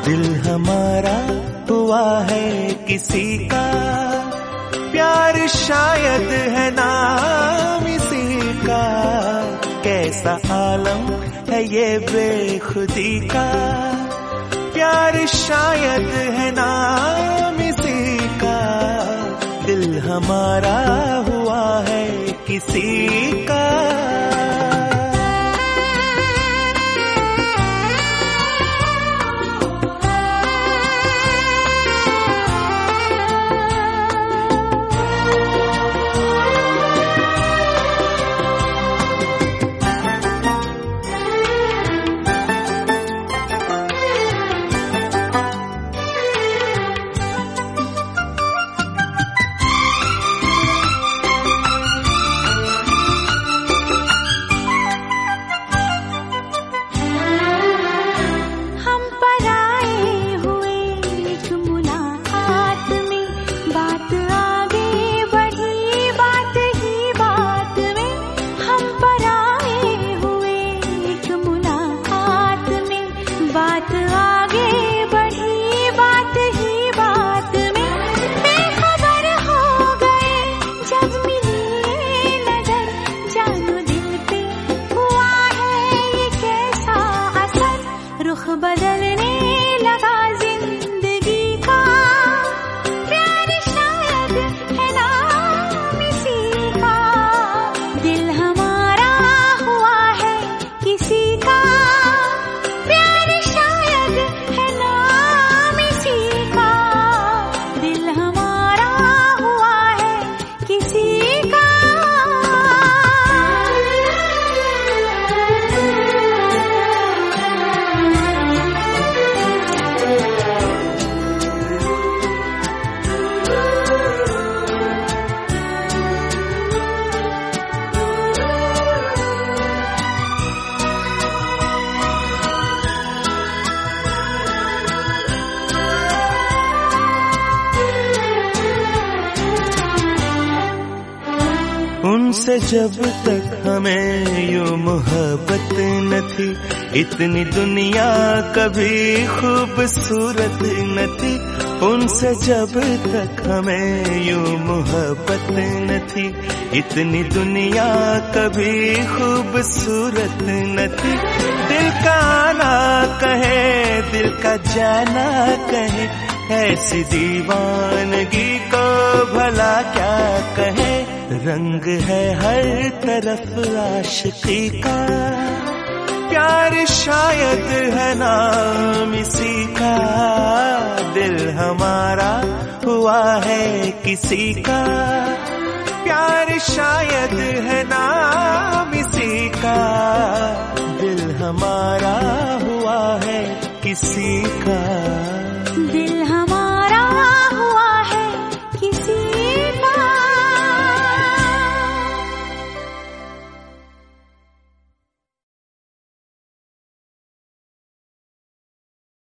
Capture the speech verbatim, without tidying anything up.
दिल हमारा हुआ है किसी का, प्यार शायद है नाम इसी का। कैसा आलम है ये बेखुदी का, प्यार शायद है नाम इसी का। दिल हमारा हुआ है किसी का। उनसे जब तक हमें यूं मोहब्बत न थी, इतनी दुनिया कभी खूबसूरत न थी। उनसे जब तक हमें यूं मोहब्बत न थी, इतनी दुनिया कभी खूबसूरत न थी। दिल का आना कहे, दिल का जाना कहे, ऐसी दीवानगी को भला क्या कहे। रंग है हर तरफ आशिकी का, प्यार शायद है नाम इसी का। दिल हमारा हुआ है किसी का, प्यार शायद है नाम इसी का। दिल हमारा हुआ है किसी का। दिल